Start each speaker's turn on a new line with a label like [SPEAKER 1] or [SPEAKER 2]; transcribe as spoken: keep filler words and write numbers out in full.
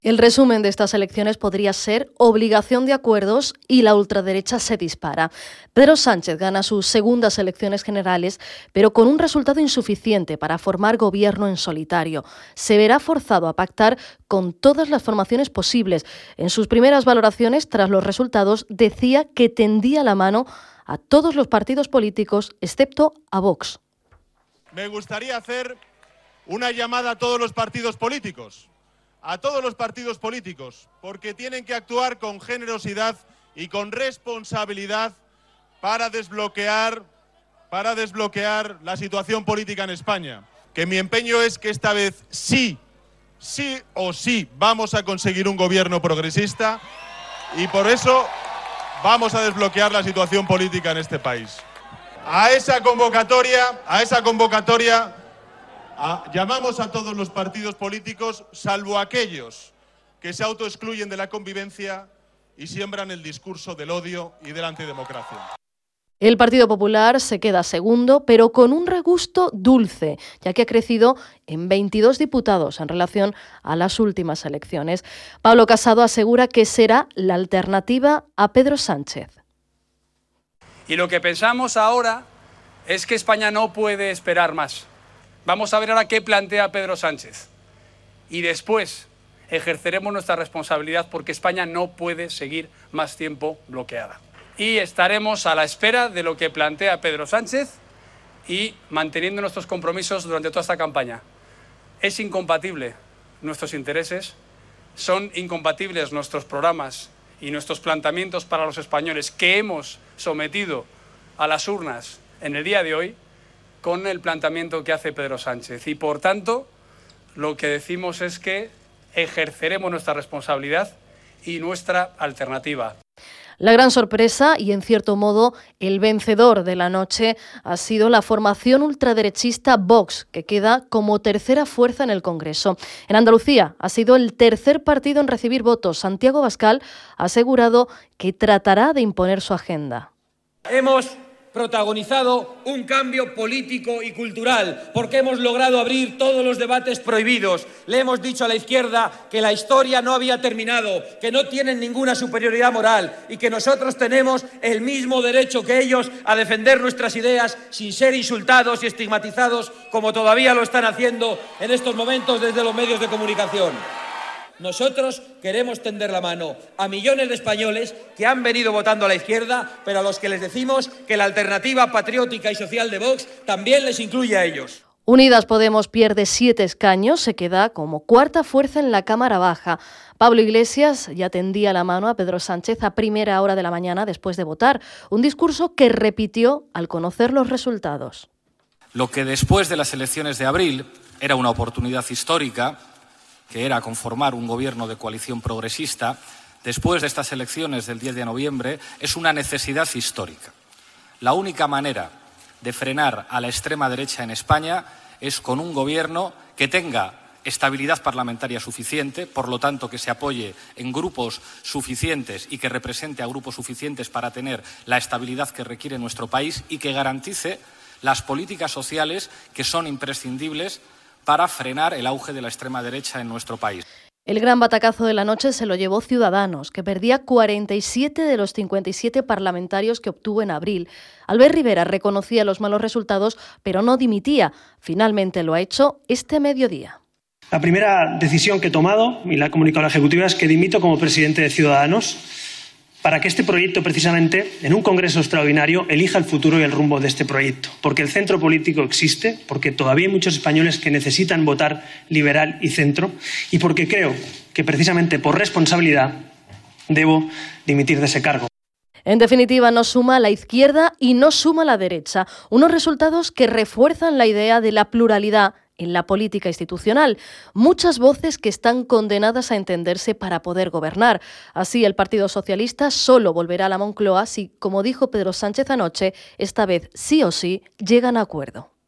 [SPEAKER 1] El resumen de estas elecciones podría ser obligación de acuerdos y la ultraderecha se dispara. Pedro Sánchez gana sus segundas elecciones generales, pero con un resultado insuficiente para formar gobierno en solitario. Se verá forzado a pactar con todas las formaciones posibles. En sus primeras valoraciones, tras los resultados, decía que tendía la mano a todos los partidos políticos, excepto a Vox.
[SPEAKER 2] Me gustaría hacer una llamada a todos los partidos políticos. A todos los partidos políticos, porque tienen que actuar con generosidad y con responsabilidad para desbloquear, para desbloquear la situación política en España. Que mi empeño es que esta vez sí, sí o sí vamos a conseguir un gobierno progresista y por eso vamos a desbloquear la situación política en este país. A esa convocatoria, a esa convocatoria... Ah, llamamos a todos los partidos políticos, salvo aquellos que se autoexcluyen de la convivencia y siembran el discurso del odio y de la antidemocracia.
[SPEAKER 1] El Partido Popular se queda segundo, pero con un regusto dulce, ya que ha crecido en veintidós diputados en relación a las últimas elecciones. Pablo Casado asegura que será la alternativa a Pedro Sánchez.
[SPEAKER 3] Y lo que pensamos ahora es que España no puede esperar más. Vamos a ver ahora qué plantea Pedro Sánchez y después ejerceremos nuestra responsabilidad porque España no puede seguir más tiempo bloqueada. Y estaremos a la espera de lo que plantea Pedro Sánchez y manteniendo nuestros compromisos durante toda esta campaña. Es incompatible nuestros intereses, son incompatibles nuestros programas y nuestros planteamientos para los españoles que hemos sometido a las urnas en el día de hoy con el planteamiento que hace Pedro Sánchez. Y, por tanto, lo que decimos es que ejerceremos nuestra responsabilidad y nuestra alternativa.
[SPEAKER 1] La gran sorpresa y, en cierto modo, el vencedor de la noche ha sido la formación ultraderechista Vox, que queda como tercera fuerza en el Congreso. En Andalucía ha sido el tercer partido en recibir votos. Santiago Abascal ha asegurado que tratará de imponer su agenda.
[SPEAKER 4] Hemos protagonizado un cambio político y cultural, porque hemos logrado abrir todos los debates prohibidos. Le hemos dicho a la izquierda que la historia no había terminado, que no tienen ninguna superioridad moral y que nosotros tenemos el mismo derecho que ellos a defender nuestras ideas sin ser insultados y estigmatizados como todavía lo están haciendo en estos momentos desde los medios de comunicación. Nosotros queremos tender la mano a millones de españoles que han venido votando a la izquierda, pero a los que les decimos que la alternativa patriótica y social de Vox también les incluye a ellos.
[SPEAKER 1] Unidas Podemos pierde siete escaños, se queda como cuarta fuerza en la Cámara Baja. Pablo Iglesias ya tendía la mano a Pedro Sánchez a primera hora de la mañana después de votar, un discurso que repitió al conocer los resultados.
[SPEAKER 5] Lo que después de las elecciones de abril era una oportunidad histórica, que era conformar un gobierno de coalición progresista, después de estas elecciones del diez de noviembre, es una necesidad histórica. La única manera de frenar a la extrema derecha en España es con un gobierno que tenga estabilidad parlamentaria suficiente, por lo tanto que se apoye en grupos suficientes y que represente a grupos suficientes para tener la estabilidad que requiere nuestro país y que garantice las políticas sociales que son imprescindibles para frenar el auge de la extrema derecha en nuestro país.
[SPEAKER 1] El gran batacazo de la noche se lo llevó Ciudadanos, que perdía cuarenta y siete de los cincuenta y siete parlamentarios que obtuvo en abril. Albert Rivera reconocía los malos resultados, pero no dimitía. Finalmente lo ha hecho este mediodía.
[SPEAKER 6] La primera decisión que he tomado, y la he comunicado a la Ejecutiva, es que dimito como presidente de Ciudadanos para que este proyecto, precisamente, en un congreso extraordinario, elija el futuro y el rumbo de este proyecto. Porque el centro político existe, porque todavía hay muchos españoles que necesitan votar liberal y centro, y porque creo que, precisamente por responsabilidad, debo dimitir de ese cargo.
[SPEAKER 1] En definitiva, no suma la izquierda y no suma la derecha. Unos resultados que refuerzan la idea de la pluralidad en la política institucional. Muchas voces que están condenadas a entenderse para poder gobernar. Así, el Partido Socialista solo volverá a la Moncloa si, como dijo Pedro Sánchez anoche, esta vez sí o sí llegan a acuerdo.